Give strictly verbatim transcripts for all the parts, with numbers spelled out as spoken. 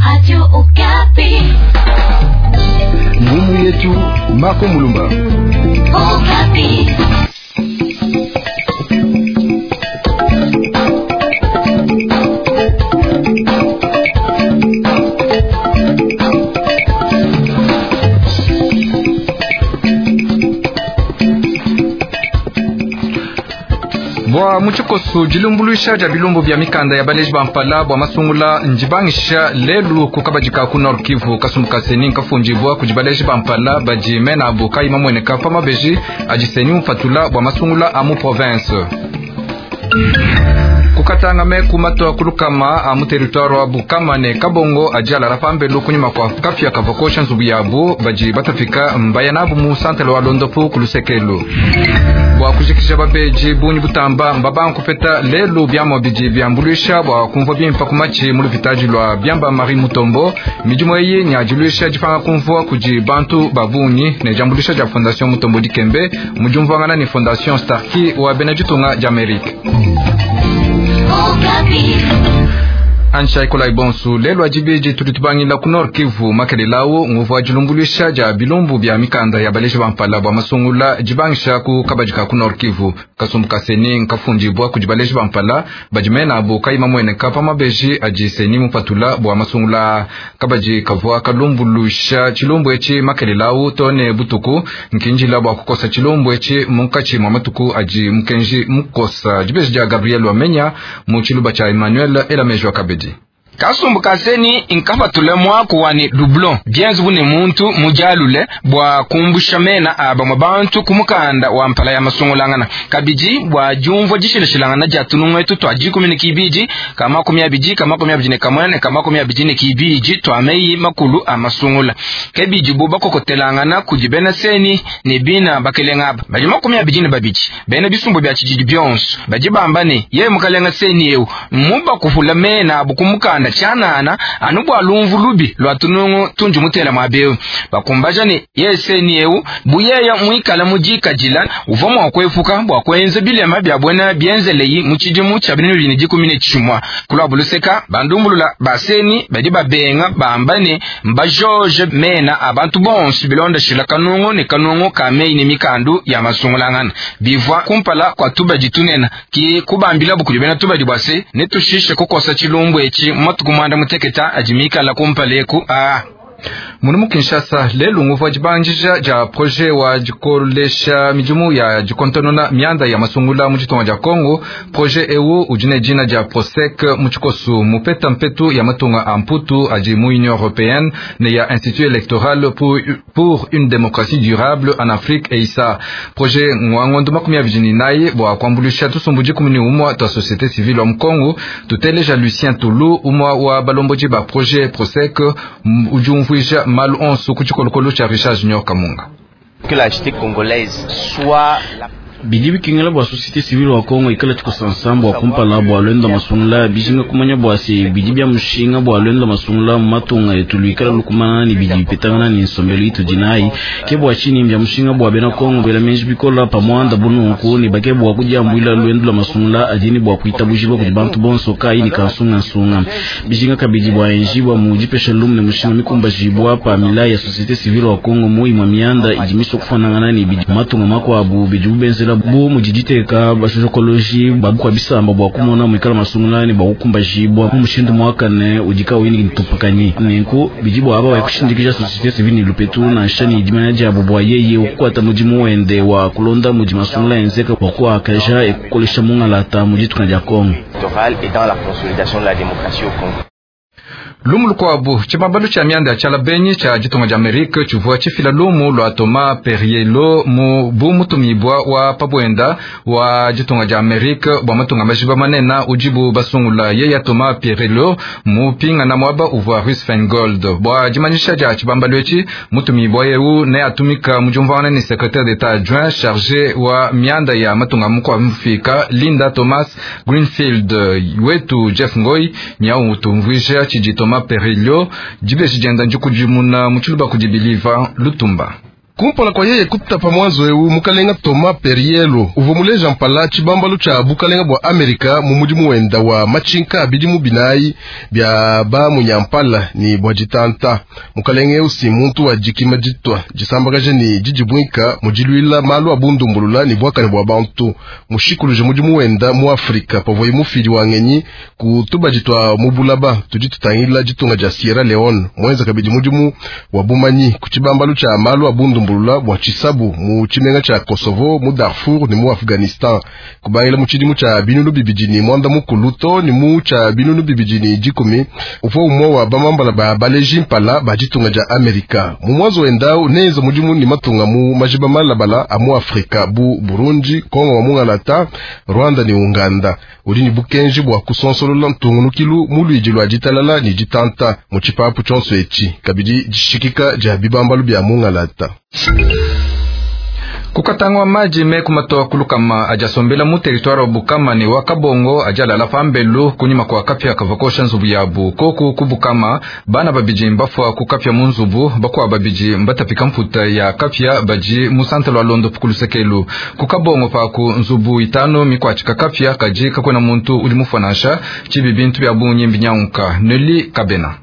Radio Okapi. Ngumu yetu Marco Mulumba. Okapi. Bwa muchikosu jilumbuluisha ja bilumbu bya mikanda ya baleji bampala bwa masungula njibangisha lelu kukabajika ku Nord Kivu kasumukaseni nkafunjibwa kujibaleji bampala baji mena bukai mamweneka pama beji ajiseni mfatula bwa masungula amu province. Kukatanga me kumato kulukama amu territoire wa Bukama ne Kabongo ajala rapambelu kunyuma kwa kafya kavokosha nzubu yabu baji batafika mbayanabu mu centre wa Londopu kulusekelu. Bwa kujikisha babeji bunyi butamba mbabanku peta lelu byamo biji byambulisha bwa kumvo bimpa kumachi mulu vitaji lwa byamba Marie Mutombo mijumo yi nyajulisha jifanga kumvo kuji bantu babunyi ne jambulisha ja Fondation Mutombo Dikembe mujumvo ngana ni Fondation Starki wa Benajutunga Jamerique. Ansha ikola ibonsu lelo ajibeji tulitubangila ku Nord Kivu makelelawo nguvu ajilumbulisha ja bilumbu bya mikanda ya baleji bampala bwa masungula jibangisha ku kabajika ku Nord Kivu kasumukaseni nkafunjibwa kujibaleji bampala bajimena abo kaima mwene kapa mabeji ajiseni mupatula bwa masungula kabaji kavwa kalumbulusha chilumbu echi makelelawo tone butuku nkinjila bwa kukosa chilumbu echi munkachi mwamatuku aji mkenji mukosa jibeji ja Gabriel Wamenya mu chiluba cha Emmanuel Elamejwa Kabedi. Kasumukaseni inkafatulemo kuwani doublon bienzu bune muntu mujalule bwa kumbusha mena aba mabantu kumukanda wa mpala ya masungulangana kabiji bwa jumvo jishilashilangana jatunumwe tu twa jikumi kibiji kama kumi abiji kama kumi abiji ne kamane kama kumi abiji ne kibiji twa meyi makulu amasungula kabiji buba kokotelangana kujibena seni ne bina bakelengaba baji makumi abiji ne babiji bena bisumbo bya kijiji byonso baji bambane ye mukalenga seni eu muba kufula mena abukumukanda chanana anubwa lumvu lubi lwatunungu tunju mutela mwabeu bakumbajani yeseni eu buyeya mwikala mujika jila uvomo wakwefuka bwakwenze bile mabya bwena bienzeleyi muchijimu cha binu bini jikumi ne chumwa kula buluseka bandumbulula baseni badi babenga bambane mba George mena abantu bonsi bilonda shila kanungu ne kanungu kamei ne mikandu ya masungulangana bivwa kumpala kwa tuba jitunena ki kubambila bukujibena tuba dibwase netushishe kukosa chilumbu echi kumanda muteketa ajimika la kumpaleku ah Munumu Kinshasa lelu nguvu ajibanjija ja proje wa jikolesha mijumu ya jikontonona mianda ya masungula mujitonga ja Kongo proje ewu ujine jina ja Prosec muchikosu mupeta mpetu ya matunga amputu aji mu Union Européenne ne ya Institut électoral pour, pour une démocratie durable en Afrique et isa proje ngwangondo makumi abijini naye bwa kwambulisha tusumbuji kumini umwa to société civile wa Mkongo tuteleja Lucien Toulou umwa wa balomboji ba proje Prosec ujumvu Fuisha malu onsu kuchikolokolo cha Richard Junior Kamunga. Que la société congolaise soit la bidibi kingela bwa société civile wa Kongo ikala chiko sansambo wa kumpala bwa lwenda masunula bijinga kumanya bwa si bidibi ya mshinga bwa lwenda masunula matunga etulu ikala lukumana ni bidibi petangana ni nsombelo ito jinai ke bwa chini mbya mshinga bwa bena Kongo bela menji bikola pa mwanda bunu nku ni bake bwa kujia mbwila lwenda masunula ajini bwa kuita bujiba kujibantu bonso kai ni kansunga nsunga bijinga kabiji bwa enji bwa mujipesha lumne mshinga mikumba jibwa pa mila ya société civile wa Kongo mui mwamianda ijimisho kufanangana ni bidibi matunga mako abu bidibu benzela bu mujijiteka basojokoloji babu kwa bisamba bwa kumona mwikala masungulani bwa ukumba jibwa mushindu mwaka ne ujika wini ntupakani nenko bijibo aba wa kushindikija société civile lupetu na shani jimana jabo bwa yeye ukwata mujimu wende wa kulonda mujima sungula enzeka kwa kwa akaja ekukolesha munga lata mujitu ja Kongo et dans la consolidation de la démocratie au Congo. Lumu kwa abu, chimabalu cha mianda ya chala benyi cha jitonga jamerike chuvua chifila lumu lwa Toma Perielo mu bumu tumibwa wa pabuenda wa jitonga jamerike wa matunga majiba manena ujibu basungula ye ya Toma Perielo mu pinga na mwaba uva Russ Feingold. Bwa jimanyisha ja chibambalu echi mutumibwa ye u ne atumika mjumvana ni secrétaire d'état adjoint chargé wa mianda ya matunga mkwa mfika Linda Thomas Greenfield wetu Jeff Ngoi nyau utumvisha chijitoma Perillo jibe jenda njukujimuna muchuluba kujibiliva Lutumba. Kumpola kwa yeye kutapa mwanzo eu mukalenga Toma Perielo uvomuleja mpala chibambalu cha bukalenga bwa Amerika mumuji muwenda wa machinka abidi mubinayi bya ba munyampala ni bwa jitanta mukalenga eu si muntu wa jikima jitwa jisambagaje ni jijibwika mujilwila malu abundumbulula ni bwaka ni bwa bantu mushikuluje muji muwenda mu Afrika pavoyi mufili wangenyi kutuba jitwa mubulaba tujitutangila jitunga ja Sierra Leone mwenza kabidi muji mu wabumanyi kuchibambalu cha malu abundu mbulula bwa chisabu mu chimenga cha Kosovo mu Darfur ni mu Afghanistan kubaila mu chidimu cha binunu bibijini mwanda mu kuluto ni mu cha binunu bibijini jikumi ufo umwa wa bamambala ba baleji mpala bajitunga ja Amerika mu mwazo endao neza mujimu ni matunga mu majiba malabala amu Afrika bu Burundi Kongo wa mungalata Rwanda ni Uganda uli ni bukenji bwa kusonsolola mtungunukilu mulu ijilwa jitalala ni jitanta mu chipapu chonso echi kabidi jishikika ja bibambalu bya mungalata. Kukatangwa maji me kumatoa kulukama ajasombela mu territoire wa Bukama ni wakabongo ajala la fambelu kunyima kwa kapya kavakosha nzubu yabu koku kubukama bana babiji mbafwa kukapya munzubu bakwa babiji mbatapika mfuta ya kapya baji musantalo wa Londo pukulusekelu kukabongo paku nzubu itano mikwa chika kapya kaji kakwena muntu ulimufanasha chibi bintu bya bunye mbinyaunka Neli Kabena.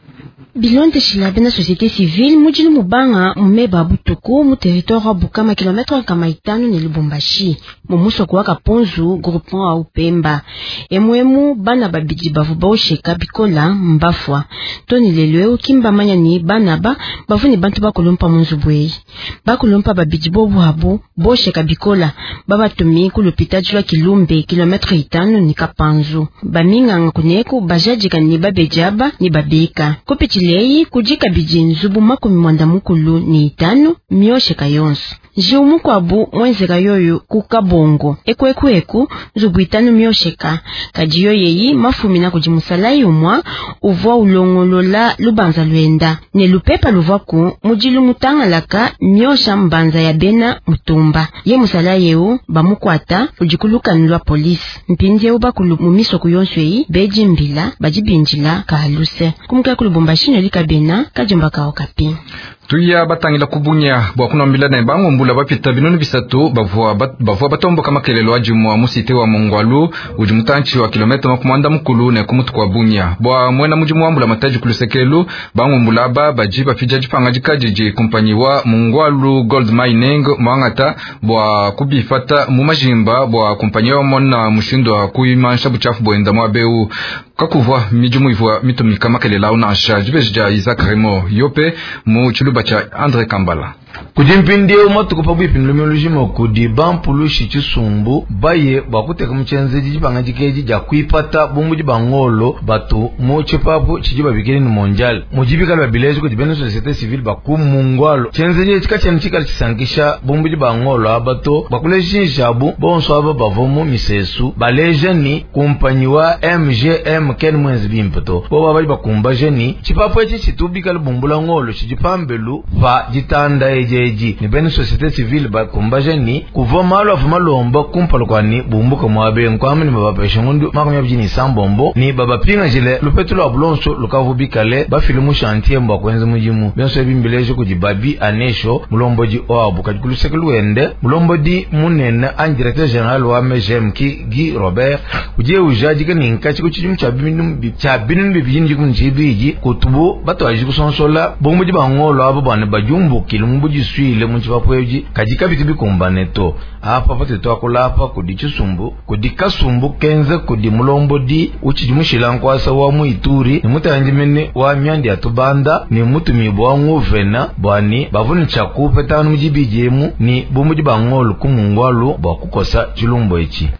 Bilonde shilabe na société civile mujili mubanga mumeba butuku mu territoire wa Bukama kilometre kama itano ni Lubumbashi mumuso kwa kaponzu groupement wa Upemba emwemu bana babiji bavu baosheka bikola mbafwa toni lelwe kimba manya ni bana ba bavu ni bantu bakulompa munzubwe bakulompa babiji bobu habu bosheka bikola baba tumi ku l'hôpital jwa Kilumbe kilometre itano ni Kapanzu baminga ngakuneku bajaji ni babejaba ni babeka kopeti lei kujika bijinzubu makumi mwanda mukulu ni itano miosheka yonso jiumu kwabu mwenzeka yoyo kukabongo ekwekweku zubu itano miosheka kajiyo yeyi mafumi na kujimusalayi umwa uvwa ulongolola lubanza luenda ne lupepa luvaku mujilu mutangalaka miosha mbanza ya bena mutumba ye musalayi eu bamukwata ujikulukanulwa polisi mpindi eu bakulu mumiso kuyonso yeyi beji mbila bajibinjila kahaluse kumukea kulubumbashi Neli Kabena kajumba kao kapi. Tuya batangila kubunya bwa kunombila na bango mbula bapita binoni bisatu bavua bat, bavua batombo kama kelelo ajimu wa musite wa Mongwalu ujimutanchi wa kilometra makumanda mkulu ne kumutu kwa bunya bwa mwena mujimu wa mbula mataji kulusekelu bango mbula ba bajiba fijaji pangajikajiji kumpanyi wa Mongwalu Gold Mining mwangata bwa kubifata mumajimba bwa kumpanyi wa mona mushindo wa kuimansha buchafu boenda mwabeu kakuvwa mijumu ivwa mitumika makelela unasha jibejja Isaac Remo yope mu chuluba cha Andre Kambala kujimpindi umatuku pabu ipindulimeluji mokudi bampulu shichi sumbu baye bakuteka mchenze jijibanga jikeji ja kuipata bumbu jibangolo batu moche pabu chijiba bikini ni monjali mujibika lwa bileji kujibene societe civile bakumungwalo chenze je chika chani chika chisankisha bumbu jibangolo abato bakuleji shabu bonso aba bavomu misesu baleje ni kumpanyiwa M G M ken mwenzi bimpoto boba bali bakumba jeni chipapu echi chitubika lubumbula ngolo chijipambelu va jitanda ejeji ni bene societe civile bakumbaje ni kuvomalo afumalomba kumpalo kwani bumbuka mwabe nkwamwe ni baba peshangundu makamya bijini sambombo ni baba pinga jile lupetulo abulonso lukavubikale bafilimu chantier mba kwenze mujimu benso ebimbileje kujibabi anesho mulomboji oabu kajikulusekelu ende mulomboji munene an directeur général wa M G M ki Guy Robert uje ujaji kani nkachi kuchijimu chabinu chabinu bibijini jikunjibiji kutubu bato ajikusonsola bomboji bangolo abo bane bajumbu kilumbuji suile munchipapweji kajika bitibi kumbaneto apa pateto akulapa kudichi sumbu kudika sumbu kenze kudi mulombo di uchijimushila nkwasa wa muituri ni mutaranjimene wa myandi atubanda ni mutumibu wa nguvena bwani bavuni chakupe tanu mjibijemu ni bomboji bangolo kumungwalu bwa kukosa chilumbo echi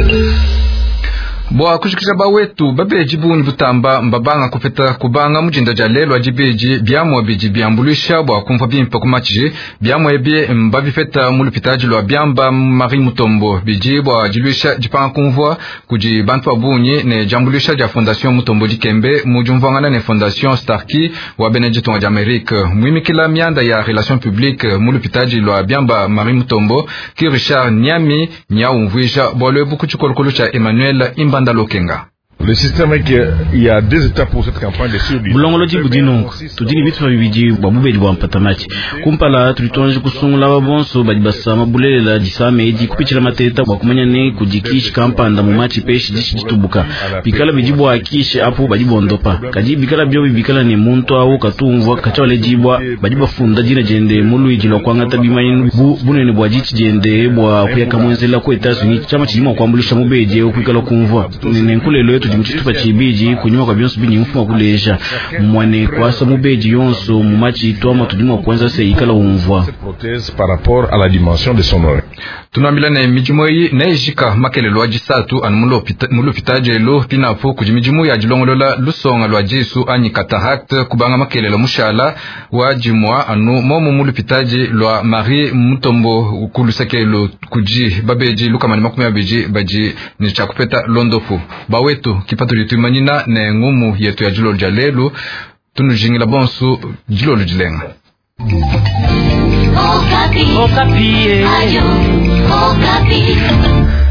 bwa kushikisha ba wetu babeji bunyi butamba mbabanga kupeta kubanga mujinda jalelo ajibeji byamwa biji byambulisha bwa kumva bimpa kumachije byamwa ebye mbabifeta mulupitaji lwa byamba Marie Mutombo biji bwa jilusha jipanga kumvwa kuji bantu abunyi ne jambulisha ja fondation Mutombo Dikembe mujumvangana ne fondation Starkey wa Benedicto wa Amerique mwimikila mianda ya relation publique mulupitaji lwa byamba Marie Mutombo ki Richard Nyami nyaumvisha bwa lebu kuchukolukulu cha Emmanuel Imba Banda Lokenga. Le système est qu'il y a deux étapes pour cette campagne de survie. Bulongoloji budino tudini bitu babiji babubeji bwa mpatamachi kumpala tulitonje kusungula babonso badibasama bulela disame edi kupichila mateta bwa kumanya ne kujikishi kampanda mu machi peshi dishi ditubuka bikala bijibu akishi apo badibondopa kaji bikala byo bikala ne muntu awu katumvwa kachawale jibwa badiba funda jina jende mulu ijilo kwangata bimayinu bu bunene bwa jichi jende bwa kuyaka mwenzela ko Etats-Unis chama chilimo kwambulisha mubeje okukala kumvwa nene nkulelo yetu jimuchitupa chibiji kunyuma kwa byonso binyi mfuma kuleja mwane kwasa mubeji yonso mumachi itoma tudima kwanza se ikala umvwa par rapport à la dimension de son oreille. Tunamila na mijumo yi na ejika makelelo wa jisatu anu mulo pita, mulo pitaje lo pinapo kujimijumu ya jilongolola lusonga lwa jesu anyi katarakt kubanga makelelo mushala wa jimwa anu momo mulo pitaje lwa Marie Mutombo kulusekelo kuji babeji lukamani makumi abeji baji ni chakupeta londofu bawetu kipato litumanyina na ngumu yetu ya jilolo jalelu tunujingila bonsu jilolo jilenga. Okapi. Okapi. Ayo. Okapi.